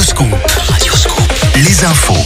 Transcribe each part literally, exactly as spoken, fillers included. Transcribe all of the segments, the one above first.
Radioscoop. Radioscoop. Les infos.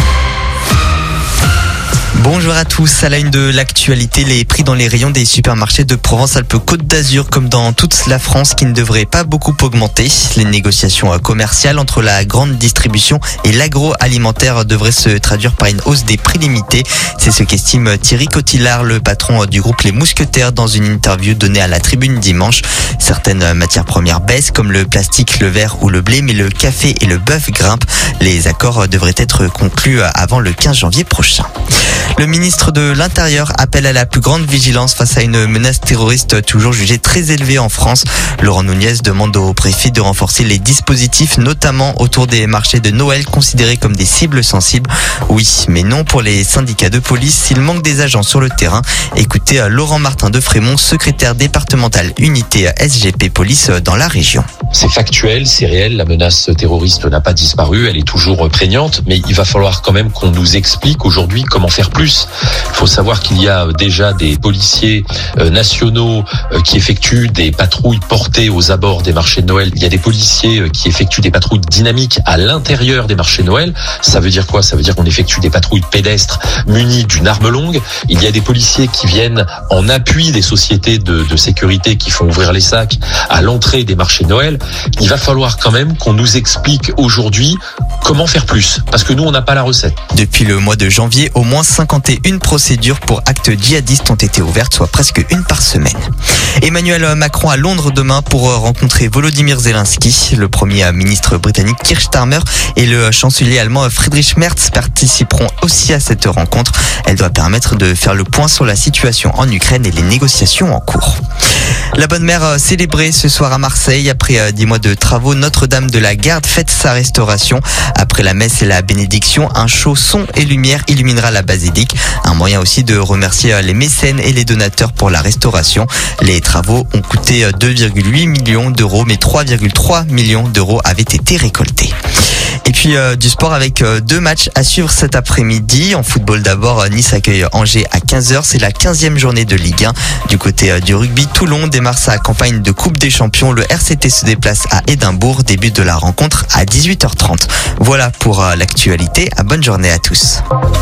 Bonjour à tous, à la une de l'actualité, les prix dans les rayons des supermarchés de Provence-Alpes-Côte d'Azur comme dans toute la France qui ne devraient pas beaucoup augmenter. Les négociations commerciales entre la grande distribution et l'agroalimentaire devraient se traduire par une hausse des prix limités. C'est ce qu'estime Thierry Cotillard, le patron du groupe Les Mousquetaires, dans une interview donnée à la Tribune dimanche. Certaines matières premières baissent comme le plastique, le verre ou le blé, mais le café et le bœuf grimpent. Les accords devraient être conclus avant le quinze janvier prochain. Le ministre de l'Intérieur appelle à la plus grande vigilance face à une menace terroriste toujours jugée très élevée en France. Laurent Nunez demande au préfet de renforcer les dispositifs, notamment autour des marchés de Noël considérés comme des cibles sensibles. Oui, mais non pour les syndicats de police, il manque des agents sur le terrain. Écoutez Laurent Martin de Frémont, secrétaire départemental unité S G P Police dans la région. C'est factuel, c'est réel, la menace terroriste n'a pas disparu, elle est toujours prégnante, mais il va falloir quand même qu'on nous explique aujourd'hui comment faire plus. Il faut savoir qu'il y a déjà des policiers nationaux qui effectuent des patrouilles portées aux abords des marchés de Noël. Il y a des policiers qui effectuent des patrouilles dynamiques à l'intérieur des marchés de Noël. Ça veut dire quoi? Ça veut dire qu'on effectue des patrouilles pédestres munies d'une arme longue. Il y a des policiers qui viennent en appui des sociétés de, de sécurité qui font ouvrir les sacs à l'entrée des marchés de Noël. Il va falloir quand même qu'on nous explique aujourd'hui comment faire plus, parce que nous, on n'a pas la recette. Depuis le mois de janvier, au moins cinquante et une procédures pour actes djihadistes ont été ouvertes, soit presque une par semaine. Emmanuel Macron à Londres demain pour rencontrer Volodymyr Zelensky. Le premier ministre britannique Keir Starmer et le chancelier allemand Friedrich Merz participeront aussi à cette rencontre. Elle doit permettre de faire le point sur la situation en Ukraine et les négociations en cours. La Bonne Mère célébrée ce soir à Marseille. Après dix mois de travaux, Notre-Dame de la Garde fête sa restauration. Après la messe et la bénédiction, un show son et lumière illuminera la basilique. Un moyen aussi de remercier les mécènes et les donateurs pour la restauration. Les travaux ont coûté deux virgule huit millions d'euros, mais trois virgule trois millions d'euros avaient été récoltés. Et puis euh, du sport avec euh, deux matchs à suivre cet après-midi. En football d'abord, euh, Nice accueille Angers à quinze heures. C'est la quinzième journée de Ligue un. Du côté euh, du rugby, Toulon démarre sa campagne de Coupe des Champions. Le R C T se déplace à Édimbourg. Début de la rencontre à dix-huit heures trente. Voilà pour euh, l'actualité. À bonne journée à tous.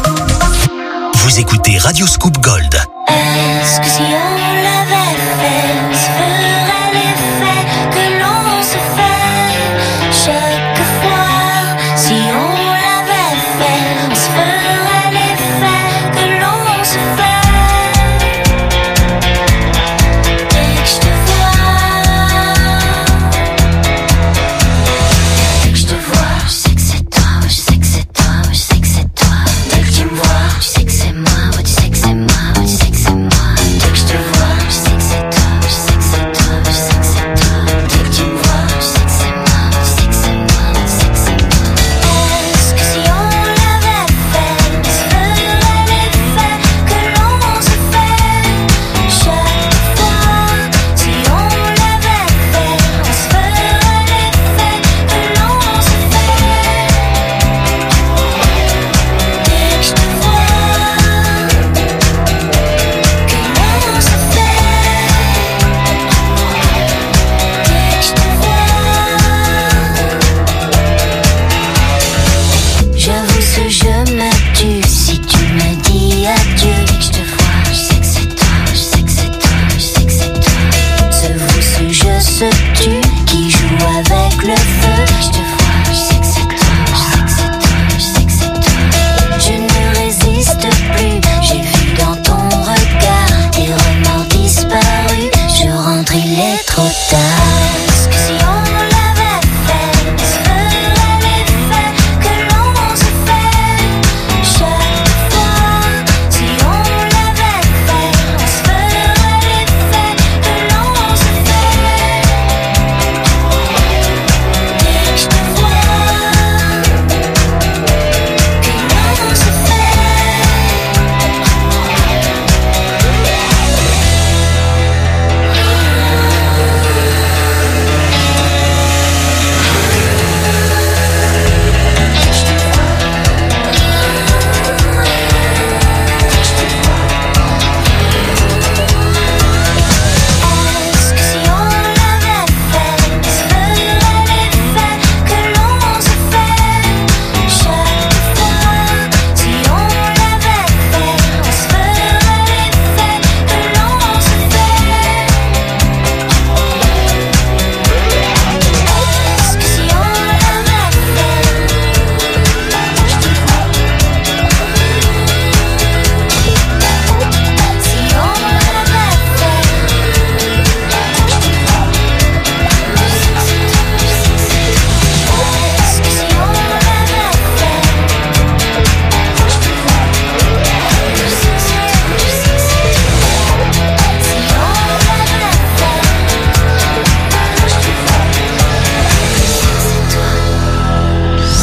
Vous écoutez Radioscoop Gold. Est-ce que si on l'avait fait, ça ferait l'effet que l'on se fait chaque fois? Si on l'avait fait, ça ferait l'effet que l'on se fait. Dès que je te vois, dès que je te vois, je sais que c'est toi, je sais que c'est toi, je sais que c'est toi. Dès que tu me vois, je sais que c'est moi, tu sais que c'est moi, tu sais que c'est moi. Dès que je te vois, je sais que c'est toi, je sais que c'est toi, je sais que c'est toi. Dès que tu me vois, je sais que c'est moi, tu sais que c'est moi, tu sais que c'est moi. Est-ce que si on l'avait fait, ça ferait l'effet que l'on se fait chaque fois? Si on l'avait fait, ça ferait l'effet que l'on se fait. Dès que je te vois, que l'on se fait. Dès que je te vois, j'avoue ce jeu me tue. Si tu me dis adieu, dès que je te vois, je sais que c'est toi, je sais que c'est toi, je sais que c'est toi. Ce vous, ce jeu se tue, qui joue avec le feu. Dès que je te vois, je sais que c'est toi, je sais que c'est toi, je sais que c'est toi. Je ne résiste plus, j'ai vu dans ton regard tes remords disparus. Je rentre, il est trop tard. Est-ce que si on l'avait fait, ça ferait l'effet que l'on se fait chaque fois? Si on l'avait fait, ça ferait l'effet que l'on se fait. Dès que je te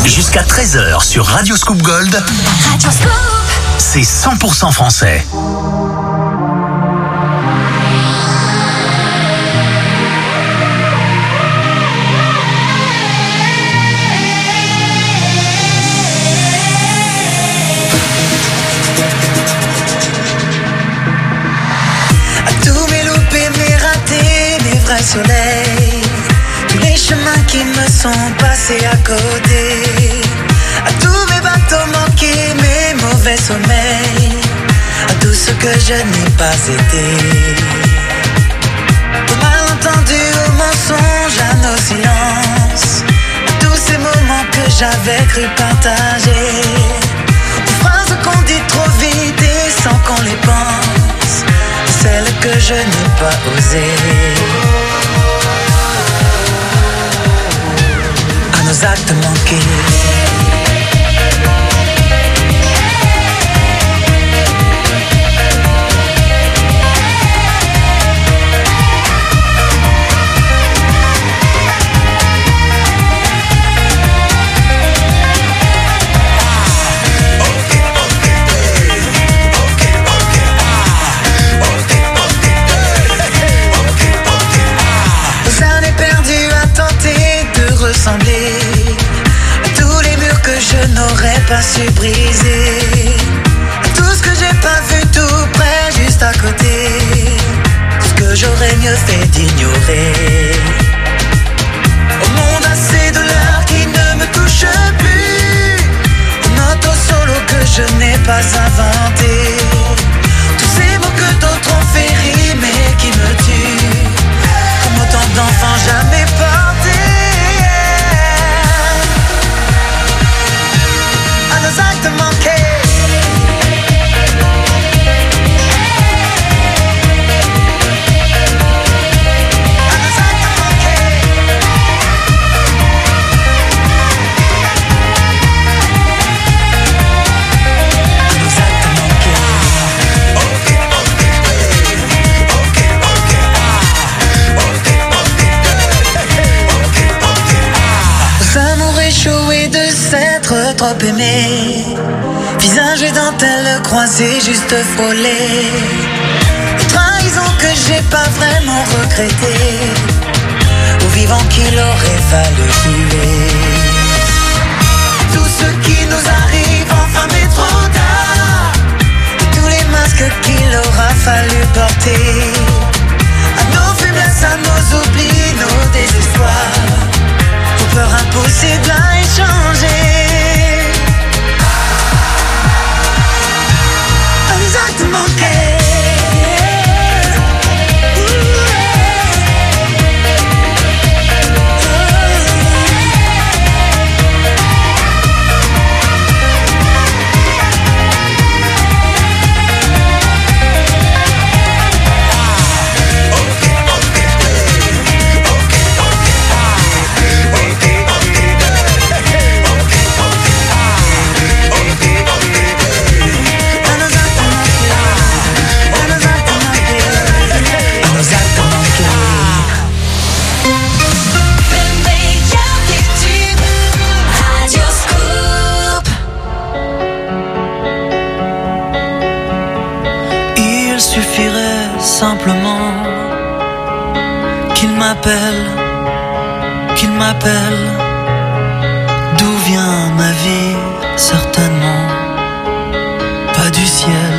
Jusqu'à treize heures sur Radio Scoop Gold. Radio Scoop. C'est cent pour cent français. Soleil, tous les chemins qui me sont passés à côté, à tous mes bateaux manqués, mes mauvais sommeils, à tout ce que je n'ai pas été, au malentendu, au mensonge, à nos silences, à tous ces moments que j'avais cru partager, aux phrases qu'on dit trop vite et sans qu'on les pense, celles que je n'ai pas osées. Nos actes manqués. Aux années perdues à tenter de ressembler à tous les murs que je n'aurais pas su briser, à tout ce que j'ai pas vu tout près, juste à côté, ce que j'aurais mieux fait d'ignorer. Au monde assez de l'heure qui ne me touche plus, un auto solo que je n'ai pas inventé, tous ces mots que d'autres ont fait rimer qui me tuent, comme autant d'enfants jamais portés. À nos actes manqués. À nos actes manqués. À nos actes manqués. Ok, ok, ok, ok, ok, ok, ok. Aux amours échoués de s'être trop aimé, visage et dentelle croisés, juste frôlés, aux trahisons que j'ai pas vraiment regrettées, aux vivants qu'il aurait fallu tuer, tout ce qui nous arrive enfin mais trop tard, et tous les masques qu'il aura fallu porter, à nos faiblesses, à nos oublis, nos désespoirs, aux peurs impossibles à échanger. Actes manqués. Simplement qu'il m'appelle, qu'il m'appelle. D'où vient ma vie? Certainement pas du ciel.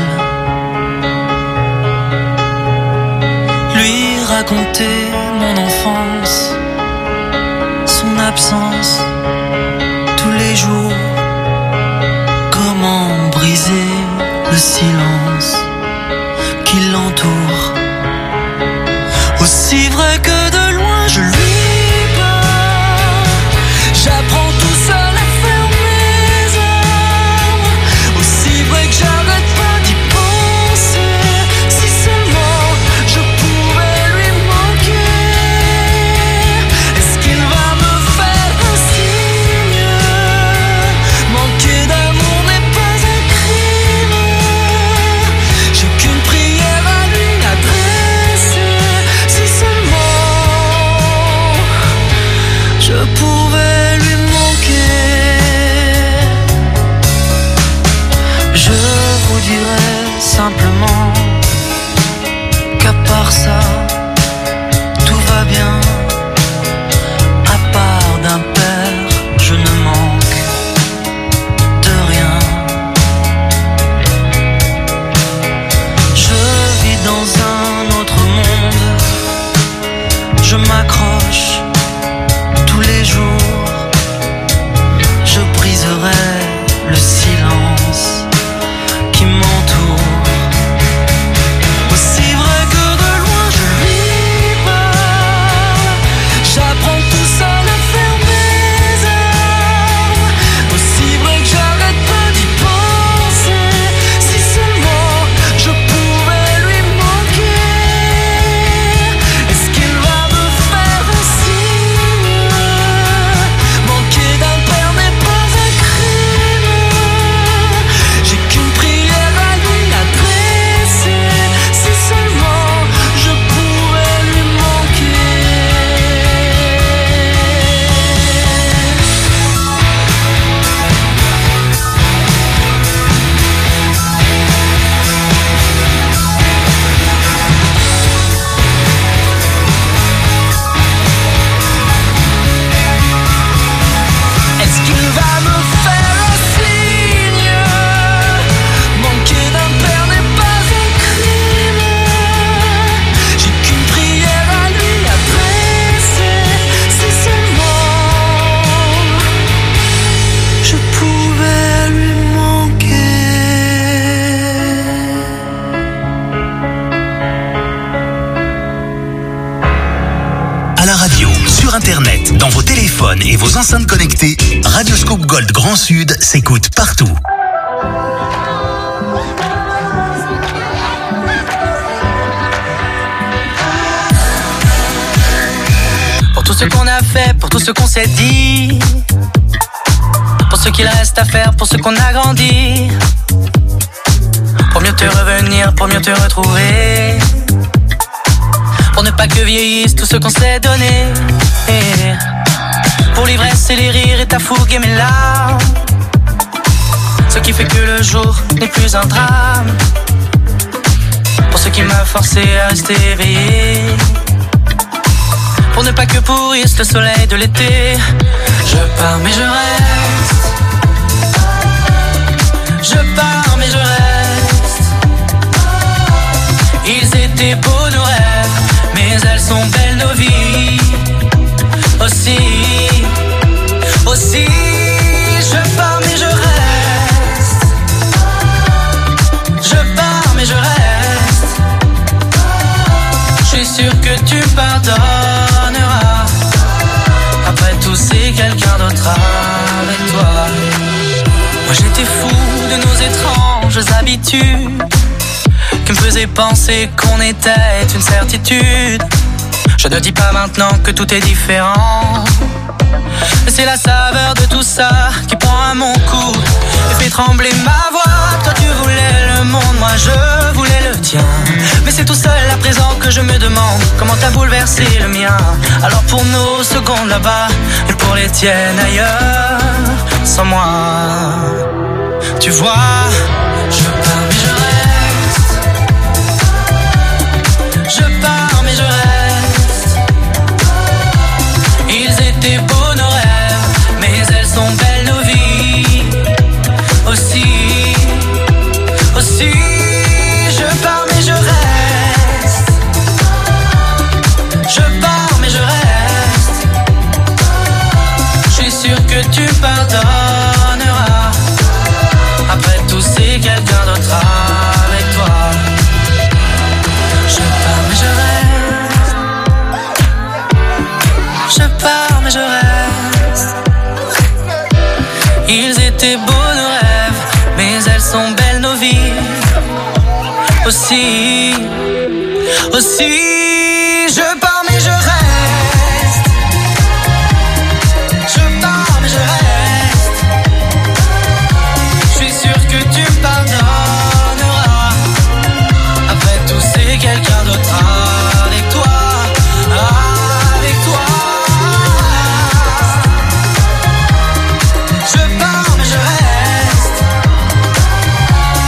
Lui raconter mon enfance, son absence tous les jours. Comment briser le silence qui l'entoure. Aussi vrai que de loin je lui parle, j'apprends tout seul à fermer mes armes. Aussi vrai que j'arrête pas d'y penser, si seulement je pouvais lui manquer. Est-ce qu'il va me faire un signe? Manquer d'amour n'est pas un crime. J'ai qu'une prière à lui adresser, si seulement Je vous dirai simplement qu'à part ça, tout va bien. À part d'un père, je ne manque de rien. Je vis dans un autre monde. Je m'accroche tous les jours. Je briserai le silence qui m'entoure. Aussi vrai que de loin je lui parle, j'apprends tout seul à faire mes armes. Aussi vrai que j'arrête pas d'y penser. Si seulement je pouvais lui manquer. Est-ce qu'il va me faire un signe? Manquer d'un père n'est pas un crime. J'ai qu'une prière à lui adresser. Si seulement je pouvais lui manquer. Est-ce qu'il va me faire un signe? Manquer d'un père n'est pas un crime. J'ai qu'une prière à lui adresser. Si seulement je pouvais lui manquer. À la radio, sur internet, dans vos téléphones et vos enceintes connectées, Radioscoop Gold Grand Sud s'écoute partout. Pour tout ce qu'on a fait, pour tout ce qu'on s'est dit, pour ce qu'il reste à faire, pour ce qu'on a grandi, pour mieux te revenir, pour mieux te retrouver, pour ne pas que vieillisse tout ce qu'on s'est donné, pour l'ivresse et les rires et ta fougue et mes larmes, ce qui fait que le jour n'est plus un drame, pour ce qui m'a forcé à rester éveillé, pour ne pas que pourrisse le soleil de l'été. Je pars mais je reste. Je pars mais je reste. Ils étaient beaux nos rêves, mais elles sont belles nos vies. Aussi, aussi, je pars mais je reste. Je pars mais je reste. Je suis sûr que tu pardonneras. Après tout c'est quelqu'un d'autre avec toi. Moi j'étais fou de nos étranges habitudes qui me faisaient penser qu'on était une certitude. Je ne dis pas maintenant que tout est différent, mais c'est la saveur de tout ça qui prend à mon cou et fait trembler ma voix. Toi tu voulais le monde, moi je voulais le tien, mais c'est tout seul à présent que je me demande comment t'as bouleversé le mien. Alors pour nos secondes là-bas et pour les tiennes ailleurs, sans moi, tu vois, je pars mais je reste. Je pars mais je reste. Ils étaient beaux nos rêves, mais elles sont belles nos vies. Aussi, aussi, je pars mais je reste. Je pars mais je reste. Je suis sûr que tu pardonneras. Après tout c'est quelqu'un d'autre avec toi. Je pars mais je reste. Je pars mais je reste. Ils étaient beaux nos rêves, mais elles sont belles nos vies. Aussi, aussi, je pars mais je reste. Je pars mais je reste. Je suis sûr que tu pardonneras. Après tout c'est quelqu'un d'autre avec toi. Avec toi. Je pars mais je reste.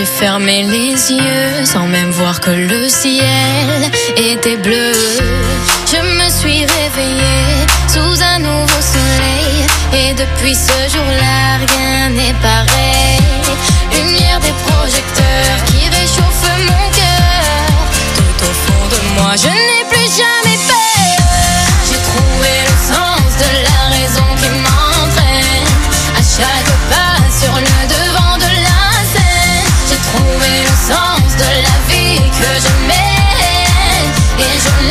j'ai fermé les yeux sans même voir que le ciel était bleu. Je me suis réveillée sous un nouveau soleil et depuis ce jour-là rien n'est pareil. Lumière des projecteurs qui réchauffe mon cœur. Tout au fond de moi je n'ai plus jamais peur. J'ai trouvé le sens de la raison qui m'entraîne à chaque pas sur le devant de la scène. J'ai trouvé le sens de la vie que je mène et je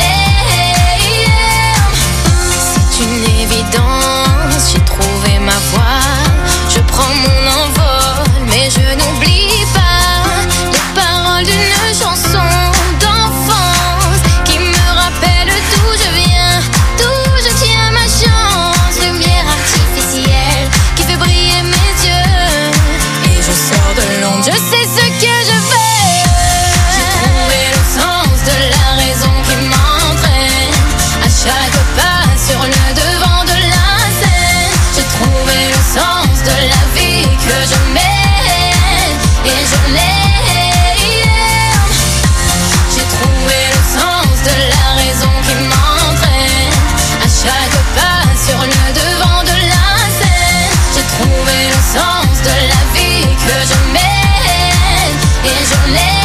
l'aime. C'est une évidence, j'ai trouvé ma voie. Je prends mon envol mais je n'oublie pas les paroles d'une chanson d'enfance qui me rappelle d'où je viens, d'où je tiens ma chance. Lumière artificielle qui fait briller mes yeux et je sors de l'ombre, je sais ce que je veux. J'ai trouvé le sens de la raison qui m'entraîne à chaque pas sur le devant de la scène. J'ai trouvé le sens de la vie que je mène et je l'aime. J'ai trouvé le sens de la raison qui m'entraîne à chaque pas sur le devant de la scène. J'ai trouvé le sens de la vie que je mène et je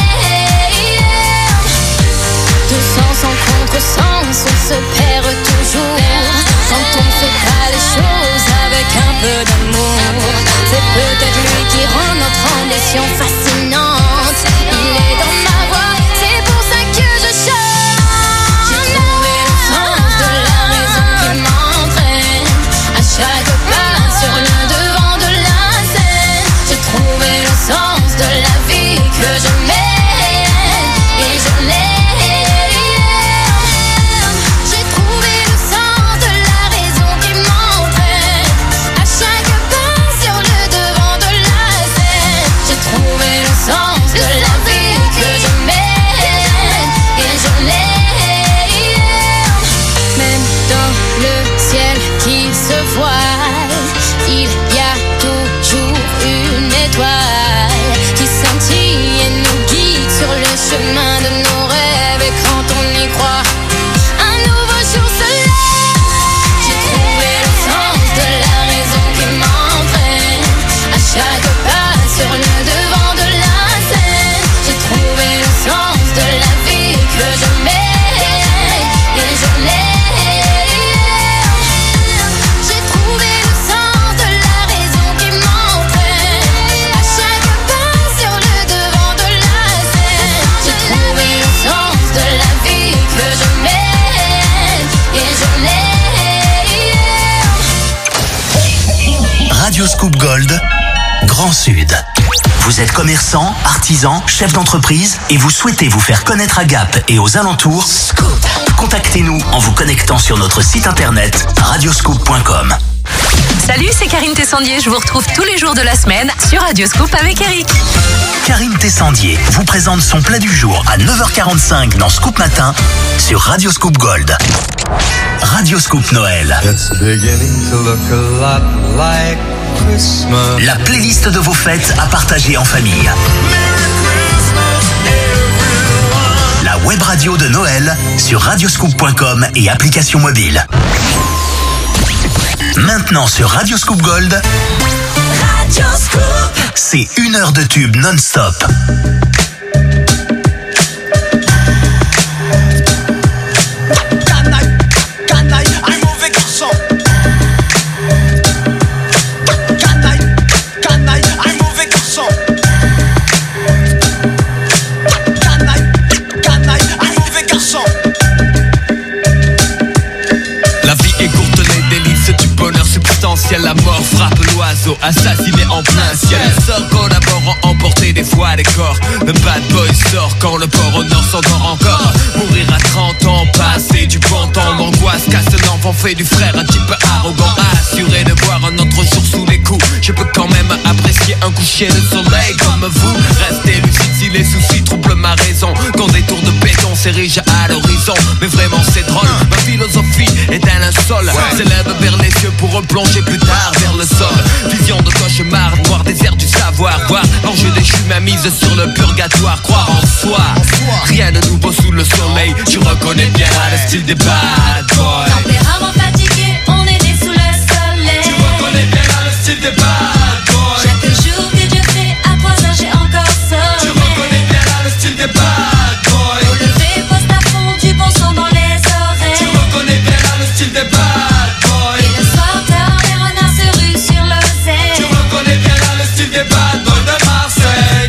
l'aime. Tout sens en contresens, on se perd toujours quand on fait pas les choses avec un peu d'amour. C'est peut-être lui qui rend notre ambition fascinante. Il est dans ma voix, c'est pour ça que je chante. J'ai trouvé le sens de la raison qui m'entraîne à chaque pas sur le devant de la scène. J'ai trouvé le sens de la vie que je mène et je l'aime. J'ai trouvé le sens de la raison qui m'entraîne à chaque pas sur le devant de la scène. J'ai trouvé le sens de la vie que je mène et je l'aime. Même dans le ciel qui se voile, il y a toujours une étoile qui scintille et nous guide sur le chemin de nos rêves. Et quand on y croit, un nouveau jour se lève. J'ai trouvé le sens de la raison qui m'entraîne à chaque pas sur le devant de la scène. J'ai trouvé le sens de la vie que je mène et je l'aime. J'ai trouvé le sens de la raison qui m'entraîne à chaque pas sur le devant de la scène. J'ai trouvé le sens de la vie que je mène et je l'aime. Radio Scoop Gold, Grand Sud. Vous êtes commerçant, artisan, chef d'entreprise et vous souhaitez vous faire connaître à Gap et aux alentours? Contactez-nous en vous connectant sur notre site internet radioscoop point com. Salut, c'est Karine Tessandier. Je vous retrouve tous les jours de la semaine sur Radio Scoop avec Eric. Karine Tessandier vous présente son plat du jour à neuf heures quarante-cinq dans Scoop Matin sur Radio Scoop Gold. Radio Scoop Noël. It's beginning to look a lot like Christmas. La playlist de vos fêtes à partager en famille. La web radio de Noël sur radioscoop point com et application mobile. Maintenant sur Radio Scoop Gold, Radio Scoop. c'est une heure de tube non-stop. Canaille, canaille, un mauvais garçon. Canaille, canaille, un mauvais garçon. Canaille, canaille, un mauvais garçon. La vie est courte, les délices du bonheur substantiel. La mort frappe l'oiseau, assassiné en plein ciel. Sort collaborant, emporter des fois les corps. Le bad boy sort quand le port au nord s'endort encore. Mourir à trente ans, passer du bon temps. L'angoisse casse l'enfant, fait du frère un type arrogant. Assuré de voir un autre jour sous les coups. Je peux quand même apprécier un coucher de soleil comme vous. Restez lucide si les soucis troublent ma raison. Quand des tours de béton s'érigent à l'horizon. Mais vraiment c'est drôle, ma philosophie est un linceul. S'élève vers les cieux pour replonger plus tard vers le sol. Vision de cauchemar, noir désert du savoir. Voir l'enjeu déchu, même mise sur le purgatoire, croire en soi. Rien de nouveau sous le soleil, tu reconnais bien le style des bad boys. Tempérament fatigué, on est né sous le soleil. Tu reconnais bien le style des bad boys. Chaque jour que Dieu fait, à trois heures j'ai encore sommeil. Tu reconnais bien le style des bad boys. Au lever, poste à fond, du bon son dans les oreilles. Tu reconnais bien le style des bad boys. Et le soir tard, les renards se ruent sur l'oseille. Tu reconnais bien le style des bad boys de Marseille.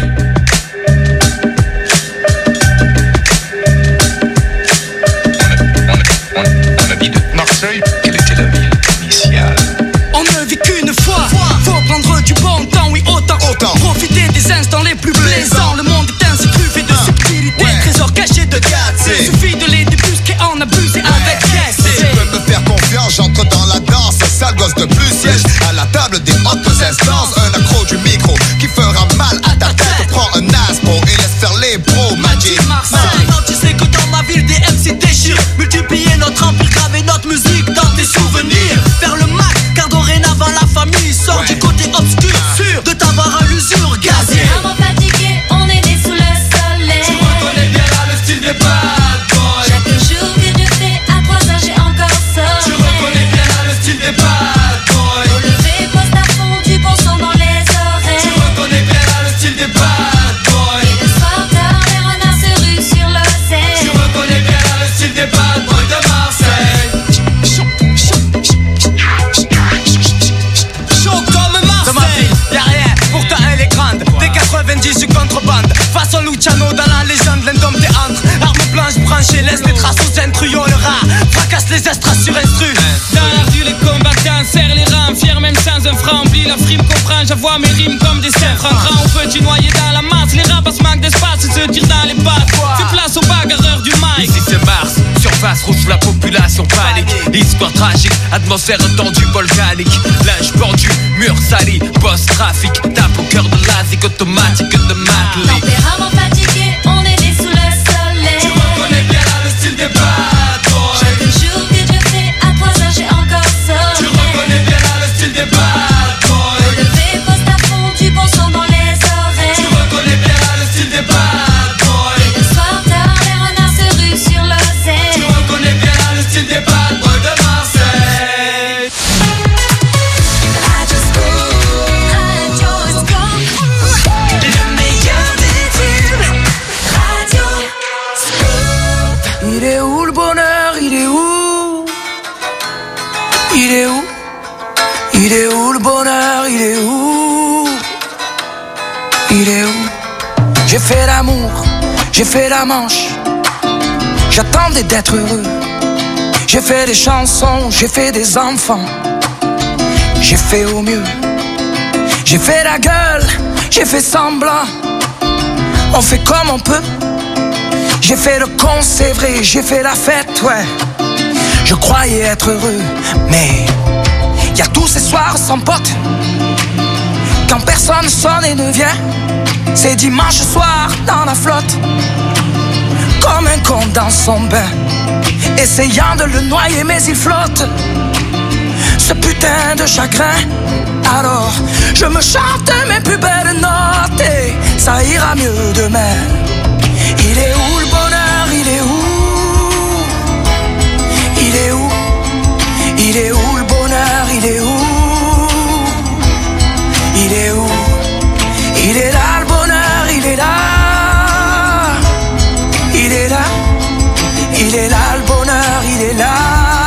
On a dit de Marseille, quelle était la ville initiale? On ne vit qu'une fois. Faut prendre du bon temps, oui autant. Autant. Profiter des instants les plus plaisants. Le monde est ainsi pluvé de subtilité. Ouais. Trésors cachés de Gâté. suffit de les débusquer, en abuser avec Si caisse. tu peux me faire confiance, j'entre dans la danse. Sale gosse de plus siège à la table des hautes instances. Un accro du micro qui fera mal à ta tête. Prends un aspo et laisse faire les pros. Magic Marseille. Marseille. Tu sais que dans ma ville des M C déchirent. Multiplier notre empire, graver notre musique dans tes souvenirs. Faire le max, car dorénavant la famille sort Ouais. du côté obscur. Sûr de t'avoir à l'usure gazier. Tempérament fatigué, on est né sous le soleil. Tu reconnais bien le style des bad boys. Chaque jour que Dieu fait, à trois heures j'ai encore Tu sommeil. reconnais bien le style des bad boys. Au lever, poste à fond, du bon son dans les Tu oreilles. reconnais bien le style des bad boys. Et le soir tard, les renards se ruent sur Tu l'oseille. reconnais bien le style des bad boys de Marseille. Chaud comme Marseille. Y'a rien, pourtant elle est grande. Des quatre-vingt-dix du contrebande. Façon Luciano dans la légende, l'indomptéantre. Arme blanche branchée, laisse les traces aux intruyons. Le rat fracasse les estras sur instru. Dans la rue, les combattants serrent les rangs, fiers même sans un franc. Oublie la frime, comprend, j'avoue mes rimes comme des cerfs. En grand ou petit noyé dans la masse, les rapaces manquent d'espace et se tirent dans les pattes. Fais place aux bagarreurs du mic. Ici c'est Mars, surface rouge, la population panique. Histoire tragique, atmosphère tendue, volcanique. Linge pendu, mur sali, boss trafic. Tape au cœur de l'Asie, automatique de Matlick. Tempérament fatigué, on est né sous le soleil. Tu reconnais bien le style des bad boys. Chaque jour que Dieu fait, à trois heures j'ai encore Tu sommeil. reconnais bien le style des bad Au boys. lever, poste à fond, du bon son dans les Tu oreilles. reconnais bien le style des bad boys. Et le soir tard, les renards se ruent sur Tu l'oseille. reconnais bien le style des bad boys de Marseille. Radio Scoop. Le meilleur des tubes. Radio Scoop. Il est où le bonheur? Il est où? Il est où? Il est où le bonheur? Il est où? Il est où? J'ai fait l'amour, j'ai fait la manche. J'attendais d'être heureux. J'ai fait des chansons, j'ai fait des enfants. J'ai fait au mieux. J'ai fait la gueule, j'ai fait semblant. On fait comme on peut. J'ai fait le con, c'est vrai, j'ai fait la fête, ouais. Je croyais être heureux, mais y a tous ces soirs sans pote. Quand personne sonne et ne vient, c'est dimanche soir dans la flotte. Comme un con dans son bain, essayant de le noyer mais il flotte. Ce putain de chagrin. Alors je me chante mes plus belles notes et ça ira mieux demain. Il est où le bonheur? Il est où? Il est où? Il est où le bonheur? Il est où? Il est où? Il est là le bonheur, il est là. Il est là. Il est là le bonheur, il est là.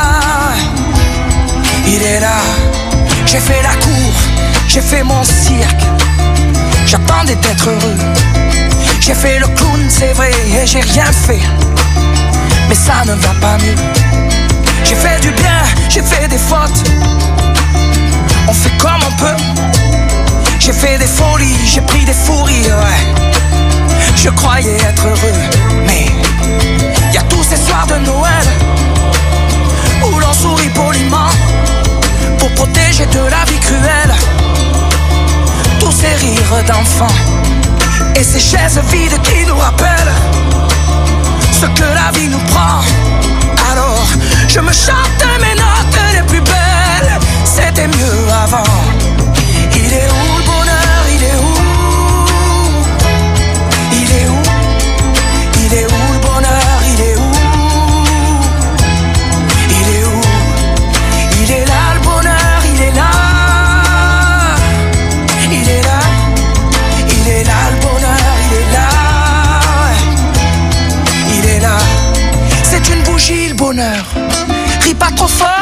Il est là. J'ai fait la cour, j'ai fait mon cirque. J'attendais d'être heureux. J'ai fait le clown, c'est vrai, et j'ai rien fait. Mais ça ne va pas mieux. J'ai fait du bien, j'ai fait des fautes. On fait comme on peut. J'ai fait des folies, j'ai pris des fous rires, ouais. Je croyais être heureux, mais y a tous ces soirs de Noël où l'on sourit poliment pour protéger de la vie cruelle tous ces rires d'enfants et ces chaises vides qui nous rappellent ce que la vie nous prend. Alors je me chante mes notes les plus belles. C'était mieux avant. Il est où le bonheur? Il est où?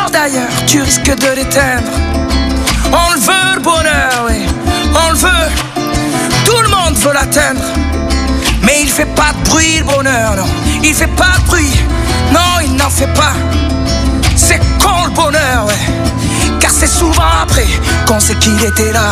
pars d'ailleurs, tu risques de l'éteindre. On le veut le bonheur, oui, on le veut. Tout le monde veut l'atteindre. Mais il fait pas de bruit le bonheur, non. Il fait pas de bruit, non, il n'en fait pas. C'est con le bonheur, ouais. Car c'est souvent après qu'on sait qu'il était là.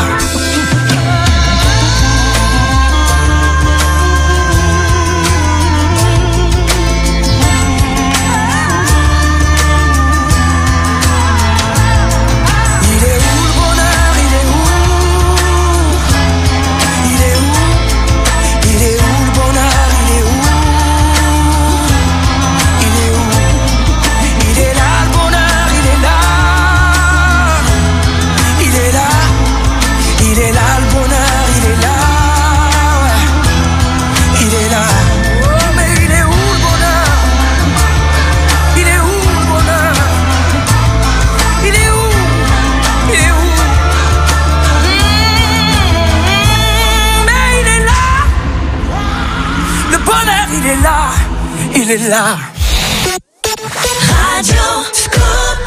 Il est là. Radio Scoop.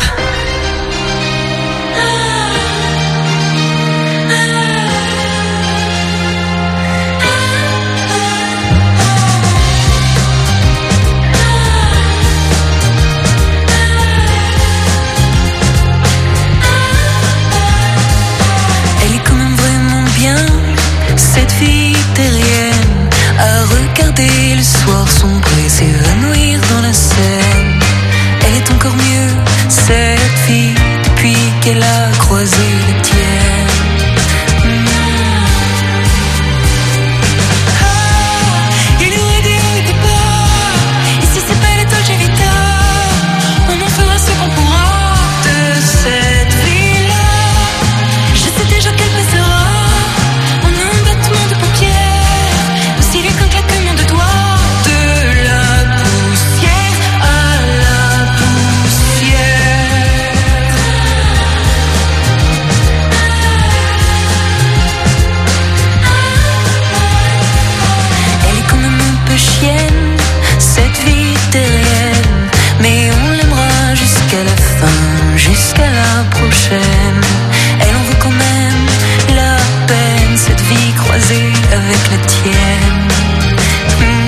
Elle est quand même vraiment bien, cette fille terrienne, à regarder le soir sombrer, s'évanouir dans la Seine. Elle est encore mieux, cette fille, depuis qu'elle a croisé les tiennes. Mmh. Ah, il y aurait des hauts et des bas, ici c'est pas la Dolce Vita. On en fera ce qu'on pourra de cette vie-là. Je sais déjà qu'elle passera en un battement de paupières, aussi vite qu'un claquement de doigts. Mais on l'aimera jusqu'à la fin, jusqu'à la prochaine. Elle en veut quand même la peine, cette vie croisée avec la tienne. Mmh.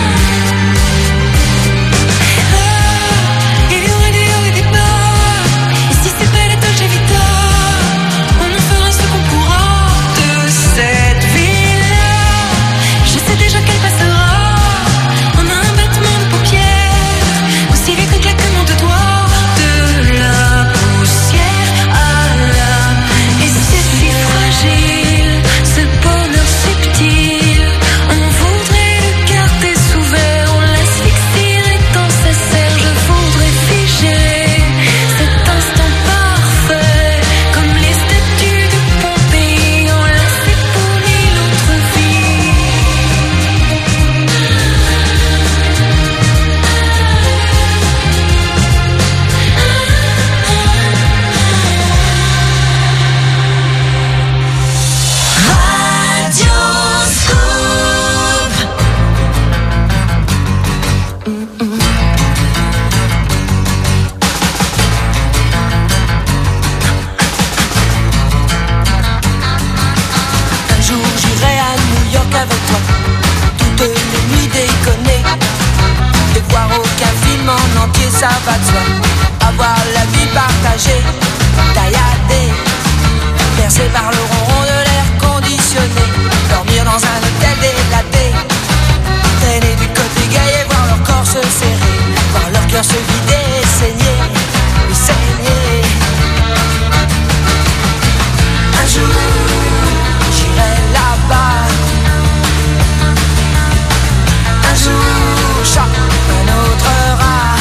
Ah, il y aurait des hauts et des bas, ici c'est pas la Dolce Vita. On en fera ce qu'on pourra de cette vie-là. Je sais déjà qu'elle passera en un battement de paupières, aussi vite qu'un claquement de doigts, de la poussière à la. Et c'est si fragile, ce bonheur subtil. On voudrait le garder sous verre, on l'asphyxierait dans sa serre. Je voudrais figer cet instant parfait, comme les statues de Pompéi, enlacées pour mille autres vies. Radio Scoop. Un jour j'irai à New York avec toi, toutes les nuits déconner, et voir aucun film en entier, ça va de soi. Avoir la vie partagée, tailladée, bercé par le ronron de l'air conditionné, dormir dans un hôtel délaté, traîner du côté gay et voir leur corps se serrer, voir leur cœur se vider et saigner, et saigner. Un jour j'irai là-bas, un jour chaque un autre rat,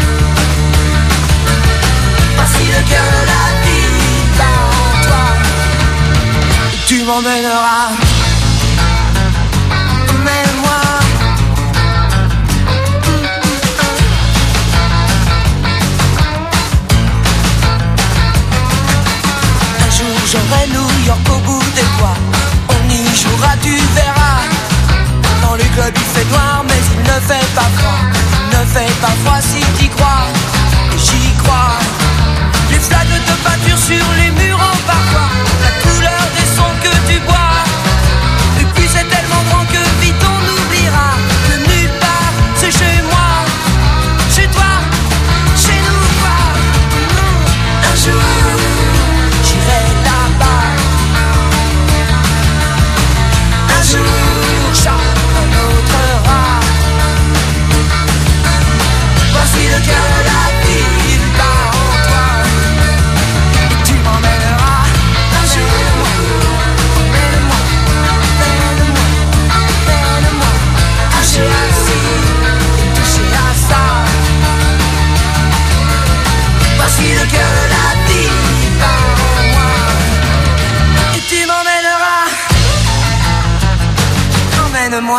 facile que la vie va en toi, tu m'emmèneras. Emmène-moi. Un jour j'aurai New York au bout des doigts, on y jouera, tu verras. Dans les clubs il fait noir mais il ne fait pas froid, il ne fait pas froid si t'y crois, et j'y crois. emmène-moi.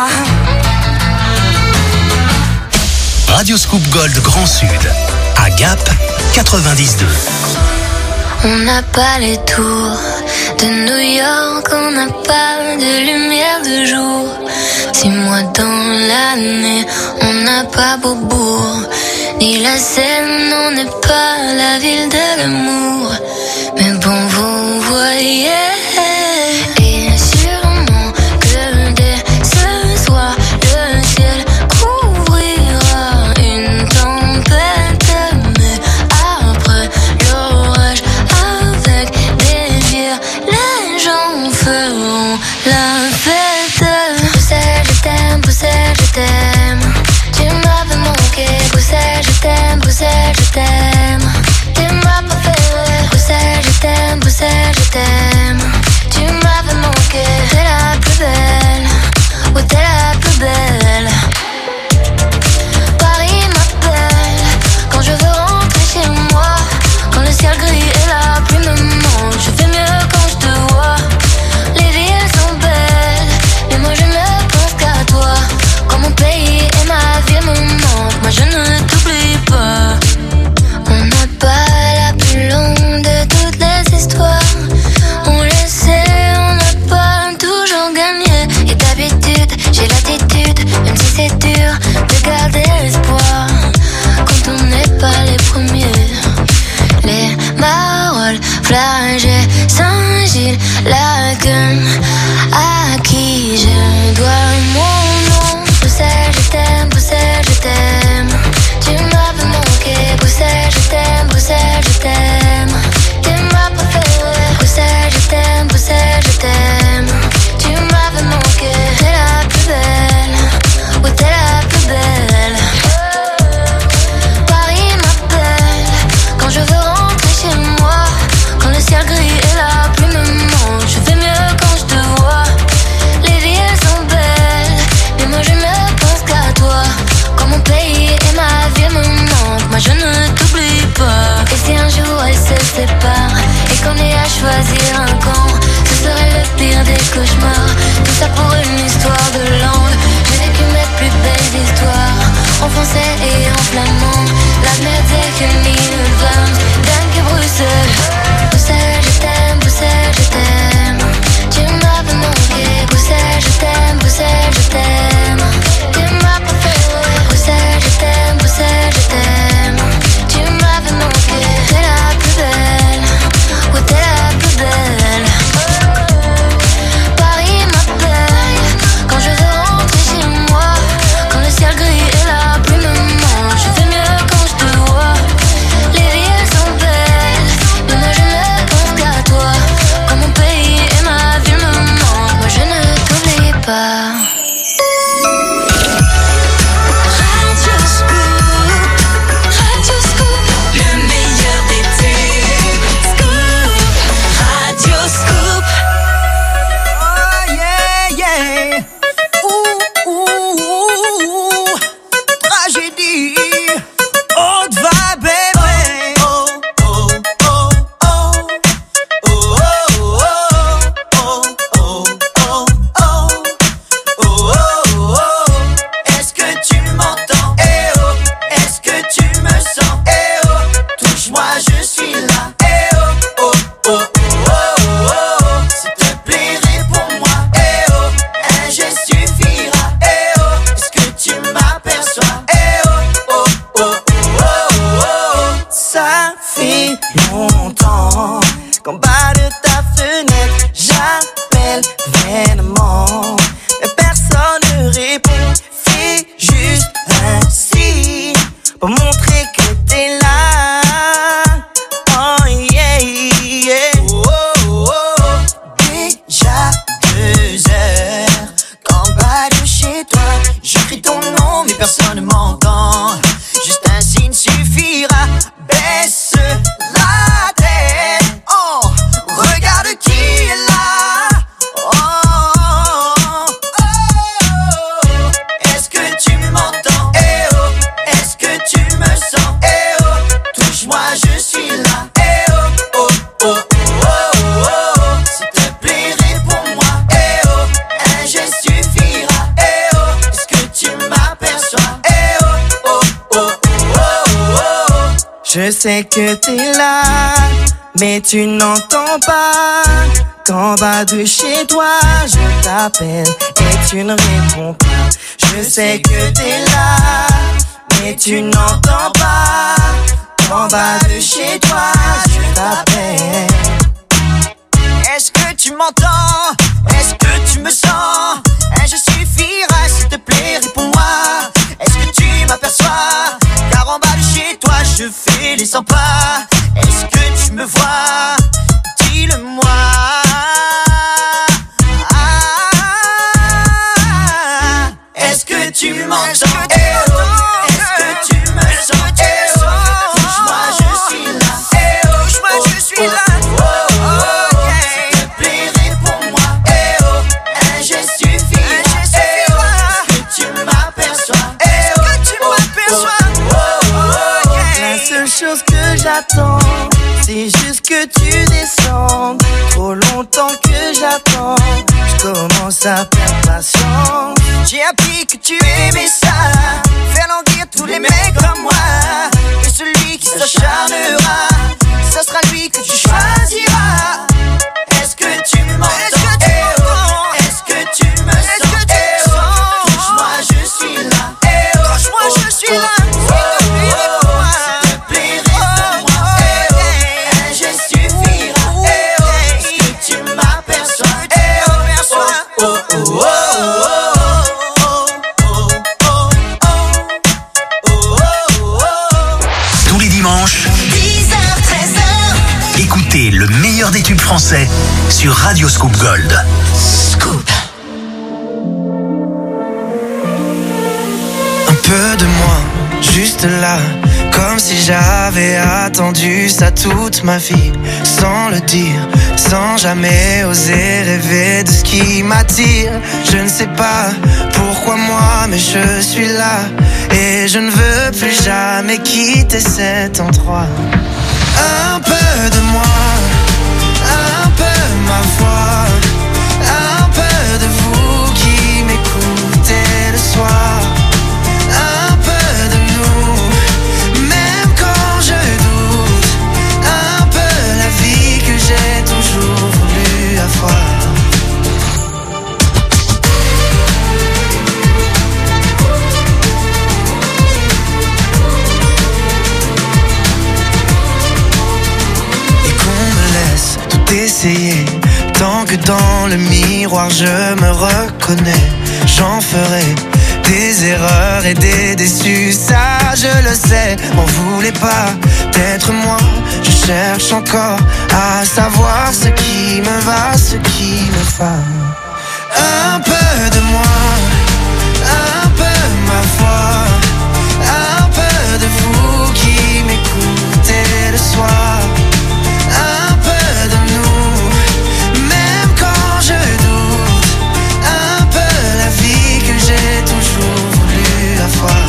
Radio Scoop Gold Grand Sud, à Gap, quatre-vingt-dix deux. On n'a pas les tours de New York, on n'a pas de lumière de jour. Six mois dans l'année, on n'a pas Beaubourg, ni la Seine, on n'est pas la ville de l'amour. Mais bon, vous voyez, et sûrement que dès ce soir, le ciel couvrira une tempête. Mais après l'orage, avec des bières, les gens feront la fête. Bruxelles, je t'aime, Bruxelles, je t'aime. Tu m'avais manqué, Bruxelles, je t'aime, Bruxelles, je t'aime. Tu m'as pas fait, Bruxelles, je t'aime, Bruxelles, je t'aime. Tu m'avais manqué, t'es la plus belle, oh t'es la plus belle. Paris m'appelle, quand je veux rentrer chez moi. Quand le ciel gris et la pluie me manquent, je fais mieux quand je te vois. Les villes sont belles, mais moi je ne pense qu'à toi. Quand mon pays et ma vie me manquent, moi je ne t'oublie pas. On n'a pas la plus longue de toutes les histoires. On le sait, on n'a pas toujours gagné. Et d'habitude, j'ai l'attitude, même si c'est dur, de garder l'espoir. Quand on n'est pas les premiers. Les Marolles, Flagey, Saint-Gilles, Laken, à qui je dois mon nom. Bruxelles, je t'aime, Bruxelles, je t'aime. Tu m'avais manqué, Bruxelles, je t'aime, Bruxelles, je t'aime. Tu m'as pas fait, Bruxelles, je t'aime, Bruxelles, je t'aime. Tu m'avais manqué, t'es la plus belle, oh t'es la plus belle. Paris m'appelle, quand je veux rentrer chez moi. Quand le ciel gris et la pluie me manquent, je fais mieux quand je te vois. Les villes sont belles, mais moi je ne pense qu'à toi. Quand mon pays et ma vie me manquent, moi je ne t'oublie pas. Et si un jour elle se sépare et qu'on ait à choisir un camp, ce serait le pire des cauchemars. Tout ça pour une histoire de langue. J'ai vécu mes plus belles histoires en français et en flamand. La merde c'est que mille vingt, Danke Bruxelles. Bruxelles, je t'aime, Bruxelles, je t'aime. Tu m'avais manqué, Bruxelles, je t'aime, Bruxelles, je t'aime. Tu m'as pas fait, Bruxelles, je t'aime, Bruxelles, je t'aime. Tu m'avais manqué, t'es la plus belle, oh t'es la plus belle. Paris m'appelle, quand je veux rentrer chez moi. Quand le ciel gris et la pluie me manquent, je fais mieux quand je te vois. Les villes sont belles, mais moi je ne pense qu'à toi. Quand mon pays et ma ville me manquent, moi je ne t'oublie pas. Radio Scoop, Radio Scoop, le meilleur des tubes. Scoop, Radio Scoop. Oh yeah, yeah. Ouh, ouh, ouh. Tragédie. Haute vibe, baby. Oh, oh, oh, oh. Oh, oh, oh. Oh, oh, oh, oh. Oh, oh, oh. Est-ce que tu m'entends? Eh oh. Est-ce que tu me sens? Eh oh. Touche-moi, je suis là. Eh oh, oh, oh, oh, oh, oh. S'il te plaît, réponds-moi. Eh oh, un geste suffira. Eh oh, est-ce que tu m'aperçois? Eh oh, oh, oh, oh, oh, oh. Ça fait longtemps qu'en bas de ta fenêtre, j'appelle vainement, mais personne ne répond. Fais juste un signe pour montrer que t'es là. Oh yeah, yeah. Oh, oh, oh. Déjà deux heures qu'en bas de chez toi, je crie ton nom mais personne ne m'entend. Juste un signe suffira. Baisse la tête. Oh, regarde qui est là. Oh, oh, oh. Je sais que t'es là, mais tu n'entends pas qu'en bas de chez toi, je t'appelle et tu ne réponds pas. Je sais que t'es là, mais tu n'entends pas qu'en bas de chez toi, je t'appelle. Est-ce que tu m'entends? Est-ce que tu me sens? Un je suffira, s'il te plaît, réponds-moi. Est-ce que tu m'aperçois? Car en bas de chez toi, je fais les cent pas. Est-ce que tu me vois? Dis-le-moi. Ah, est-ce que tu m'entends? Eh oh, est-ce que tu me sens? Eh oh, touche-moi, je suis là. Eh oh, touche-moi, je suis là. Chose que j'attends, c'est juste que tu descendes. Trop longtemps que j'attends, je commence à perdre patience. J'ai appris que tu aimais ça, faire languir tous les mecs comme moi. Et celui qui s'acharnera, ça sera lui que tu choisiras. Est-ce que tu m'entends? Est-ce que tu me sens? Eh oh, touche-moi, je suis là. Eh oh, touche-moi, je suis là. Tous les dimanches, dix heures treize heures. écoutez le meilleur des tubes français sur Radio Scoop Gold. Scoop. Un peu de moi, juste là, comme si j'avais attendu ça toute ma vie, sans le dire, sans jamais oser rêver de ce qui m'attire. Je ne sais pas pourquoi moi, mais je suis là, et je ne veux plus jamais quitter cet endroit. Un peu de moi, un peu ma voix, un peu de vous qui m'écoutez le soir. Essayer, tant que dans le miroir je me reconnais, j'en ferai des erreurs et des déçus, ça je le sais. M'en voulez pas d'être moi, je cherche encore à savoir ce qui me va, ce qui me va. Un peu de moi, un peu ma foi, un peu de vous qui m'écoutez le soir. Un peu de nous, même quand je doute, un peu la vie que j'ai toujours voulu avoir.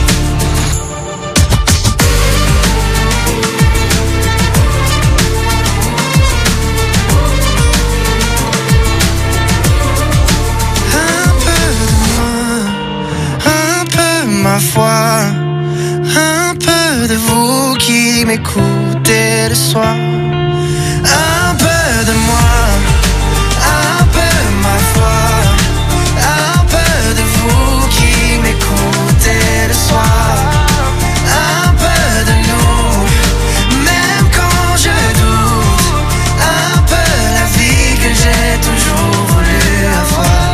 Un peu de moi, un peu ma foi, un peu de vous qui m'écoutez le soir. Un peu de moi, un peu ma foi, un peu de vous qui m'écoutez le soir. Un peu de nous, même quand je doute, un peu la vie que j'ai toujours voulu avoir.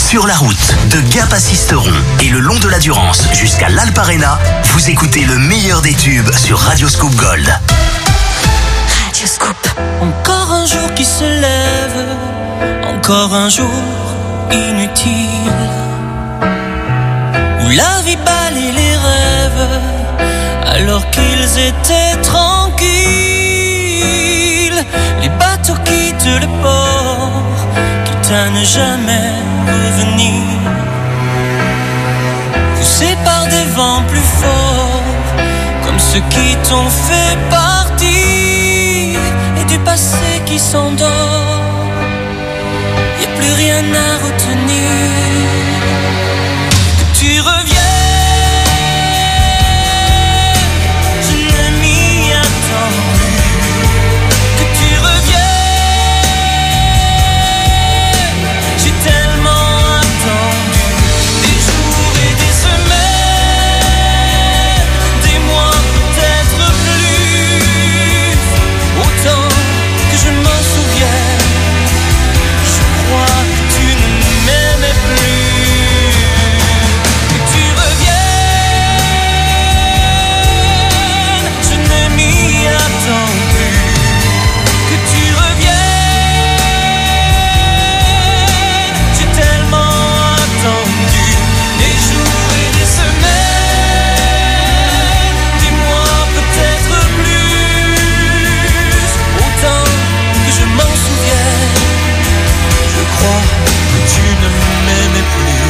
Sur la route, de Gap à Sisteron et le long de la Durance jusqu'à l'Alpe Arena, vous écoutez le meilleur des tubes sur Radio Scoop Gold. Radio Scoop. Encore un jour qui se lève, encore un jour inutile, où la vie balaye les rêves alors qu'ils étaient tranquilles. Les bateaux quittent le port, quitte à ne jamais revenir, poussés par des vents plus forts, comme ceux qui t'ont fait partir, et du passé qui s'endort, y a plus rien à retenir. Que tu reviennes, je ne m'y attends plus. Que tu reviennes, j'ai tellement attendu des jours et des semaines, des mois peut-être plus, autant que je m'en souviens. Je crois que tu ne m'aimais plus. Que tu reviennes, je ne m'y attends plus. Que tu reviennes, j'ai tellement attendu des jours et des semaines, des mois peut-être plus, autant que je m'en souviens. Je crois que tu ne m'aimais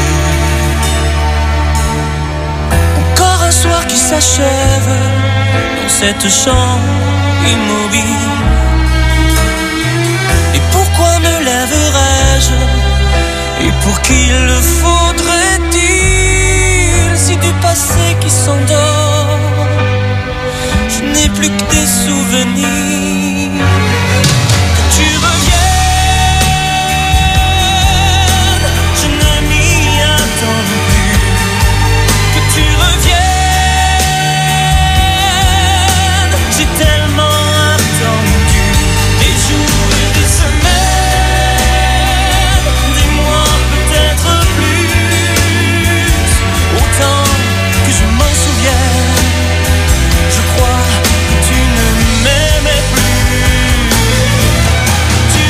plus. Encore un soir qui s'achève dans cette chambre immobile. Et pourquoi me lèverais-je? Et pour qui le faudrait-il? Si du passé qui s'endort, je n'ai plus que des souvenirs. Que tu reviennes, je ne m'y attends plus. Que tu reviennes, j'ai tellement attendu des jours et des semaines, des mois peut-être plus, autant que je m'en souviens. Je crois que tu ne m'aimais plus. Tu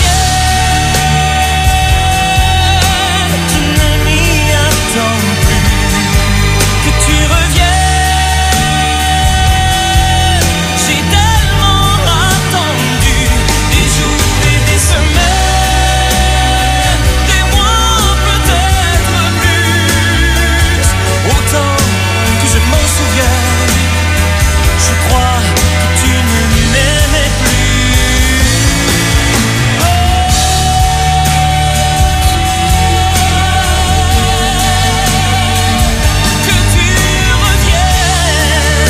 reviens, je ne m'y attends plus. Que tu reviennes, j'ai tellement attendu des jours et des semaines, des mois peut-être plus, autant que je m'en souviens. Je crois que tu ne m'aimais plus. Que tu reviennes,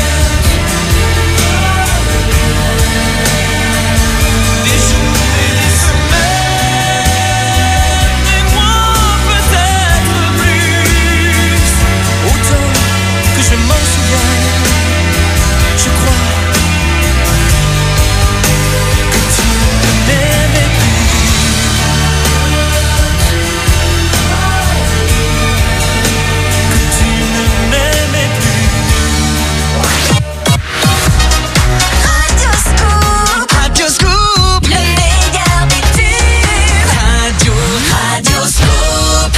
des jours et des semaines, des mois peut-être plus, autant que je m'en souviens. Je crois que tu ne m'aimais plus. Que tu ne m'aimais plus. Radio Scoop. Radio Scoop. Le meilleur des tubes. Radio, Radio Scoop.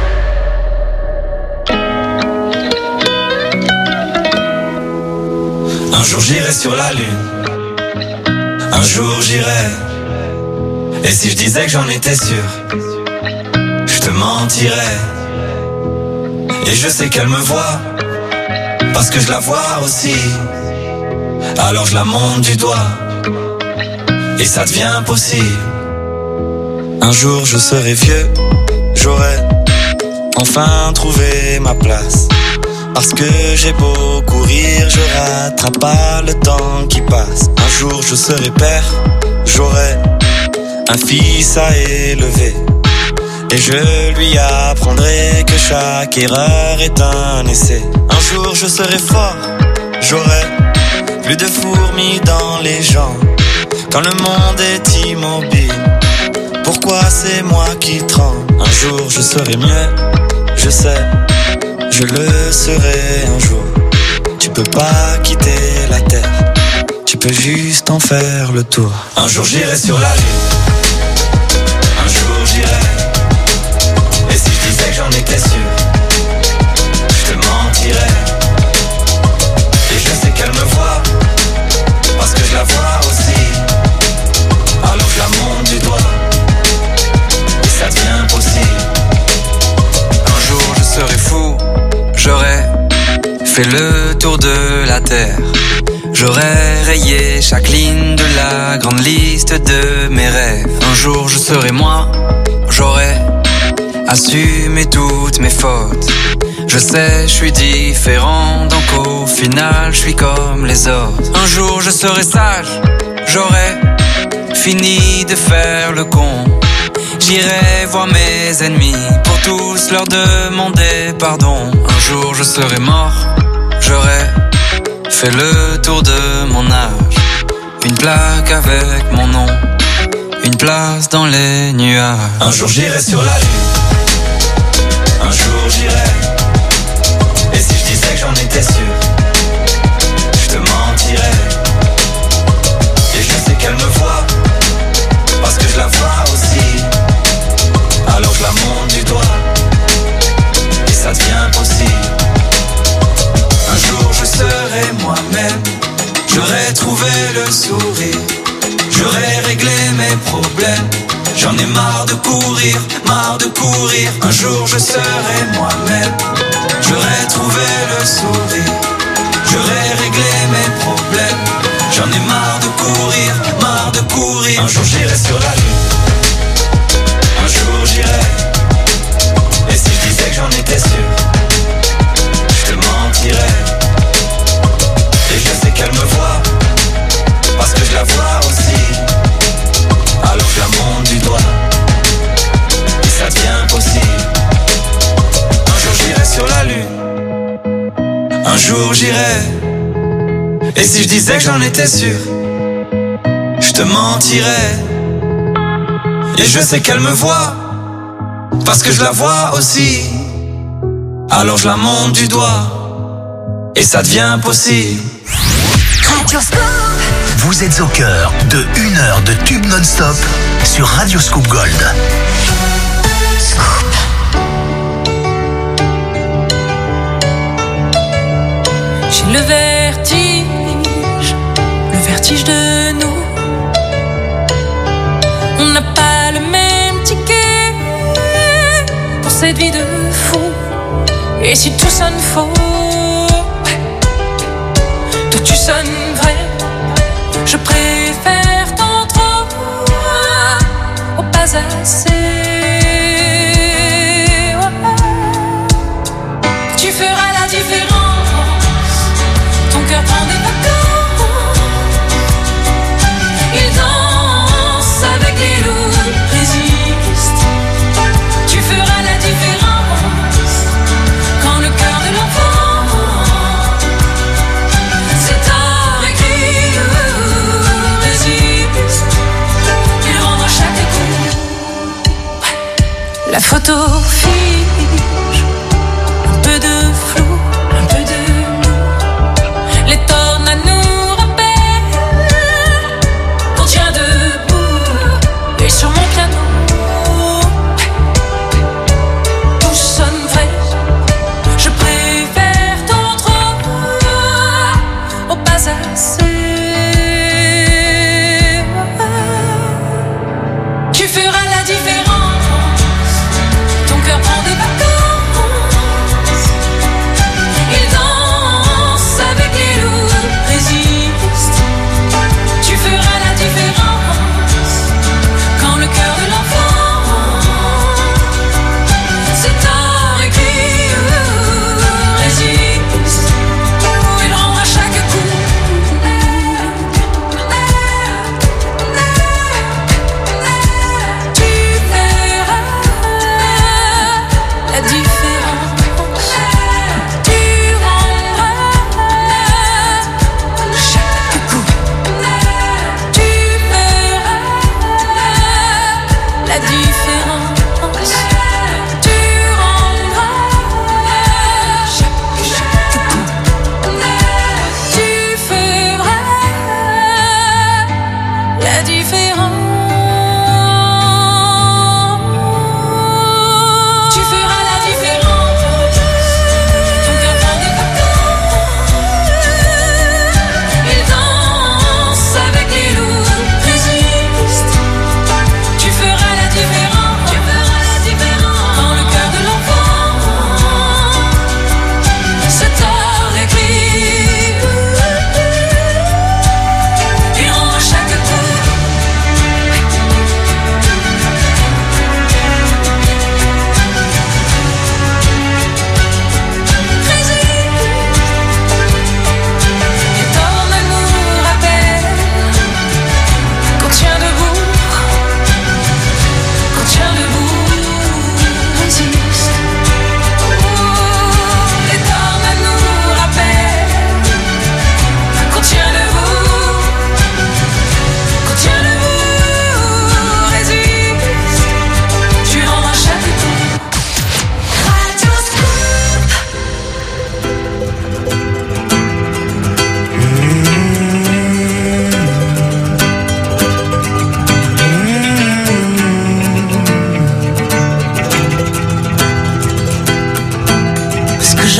Un jour j'irai sur la lune, un jour j'irai. Et si je disais que j'en étais sûr, je te mentirais. Et je sais qu'elle me voit, parce que je la vois aussi. Alors je la monte du doigt, et ça devient possible. Un jour je serai vieux, j'aurai enfin trouvé ma place. Parce que j'ai beau courir, je rattrape pas le temps qui passe. Un jour je serai père, j'aurai un fils à élever. Et je lui apprendrai que chaque erreur est un essai. Un jour je serai fort, j'aurai plus de fourmis dans les jambes. Quand le monde est immobile, pourquoi toi, c'est moi qui tremble. Un jour je serai mieux, je sais, je le serai un jour. Tu peux pas quitter la terre, tu peux juste en faire le tour. Un jour j'irai sur la lune, un jour j'irai. Et si je disais que j'en étais sûr, je te mentirais. Et je sais qu'elle me voit, parce que je la vois aussi. Alors je la monte du doigt, et ça devient possible. Un jour je serai fou, j'aurai fait le tour de la terre. J'aurais rayé chaque ligne de la grande liste de mes rêves. Un jour je serai moi, j'aurais assumé toutes mes fautes. Je sais, je suis différent, donc au final je suis comme les autres. Un jour je serai sage, j'aurais fini de faire le con. J'irai voir mes ennemis pour tous leur demander pardon. Un jour je serai mort, j'aurais fait le tour de mon âge. Une plaque avec mon nom, une place dans les nuages. Un jour j'irai sur la lune, un jour j'irai. Et si je disais que j'en étais sûr, je te mentirais. Et je sais qu'elle me voit, parce que je la vois aussi. Alors je la monte du doigt, et ça devient possible. Un jour je serai moi-même, j'aurai trouvé le sourire, j'aurai réglé mes problèmes. J'en ai marre de courir, marre de courir. Un jour je serai moi-même, j'aurai trouvé le sourire, j'aurai réglé mes problèmes. J'en ai marre de courir, marre de courir. Un jour j'irai sur la lune, un jour j'irai. Et si je disais que j'en étais sûr, je te mentirais. Et je sais qu'elle me voit, parce que je la vois aussi. Alors je la monte du doigt, et ça devient possible. Un jour j'irai sur la lune, un jour j'irai. Et si je disais que j'en étais sûr, je te mentirais. Et je sais qu'elle me voit, parce que je la vois aussi. Alors je la monte du doigt, et ça devient possible. Vous êtes au cœur de une heure de tube non-stop sur Radio Scoop Gold. J'ai le vertige, le vertige de nous. On n'a pas le même ticket pour cette vie de fou. Et si tout sonne faux, toi tu sonnes vrai. Je préfère tant trop au pas assez. Tu feras la différence. Ton cœur prend des vacances. Il danse avec les loups, résiste. Tu feras la différence. Quand le cœur de l'enfant c'est tard écrit, résiste. Il rend à chaque coup. La photo fige, un peu de flou, un peu de nous. Les tornades nous rappellent qu'on tient debout. Et sur mon piano, tout sonne vrai. Je préfère tant trop au pas assez. Tu feras la différence. Ton cœur prend des vacances.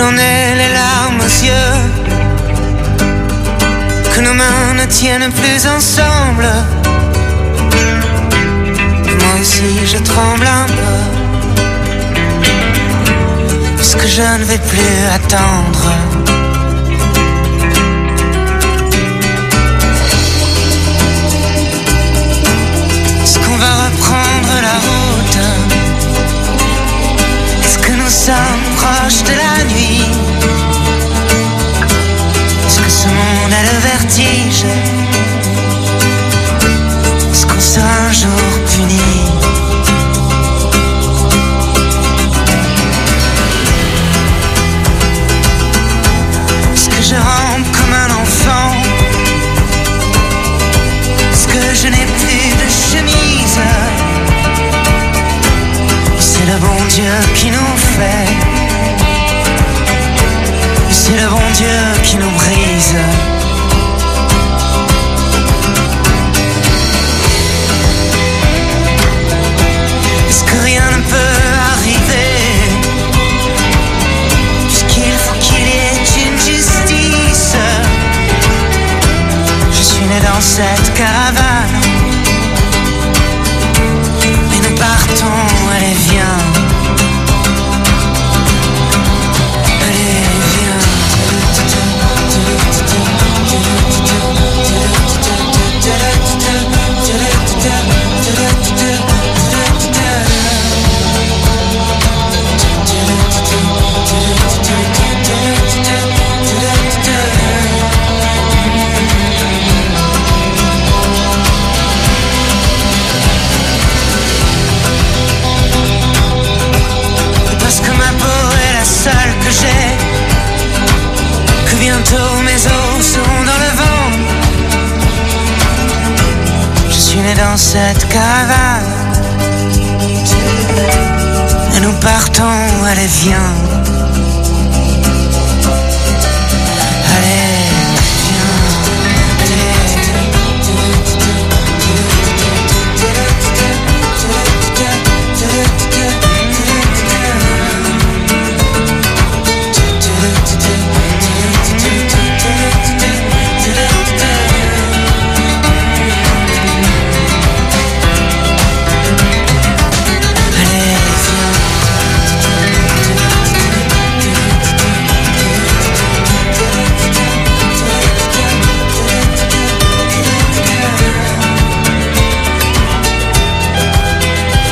j'en ai les larmes aux yeux, que nos mains ne tiennent plus ensemble. Moi aussi je tremble un peu, puisque je ne vais plus attendre. Est-ce qu'on va reprendre la route? Est-ce que nous sommes proches de la nuit? Est-ce que ce monde a le vertige? Est-ce qu'on sera un jour puni? Est-ce que je rampe comme un enfant? Est-ce que je n'ai plus de chemise? C'est le bon Dieu qui nous fait, c'est le bon Dieu qui nous brise. Est-ce que rien ne peut arriver, puisqu'il faut qu'il y ait une justice? Je suis né dans cette caravane, et nous partons, allez viens. Que bientôt mes os seront dans le vent. Je suis né dans cette caravane, et nous partons, allez viens.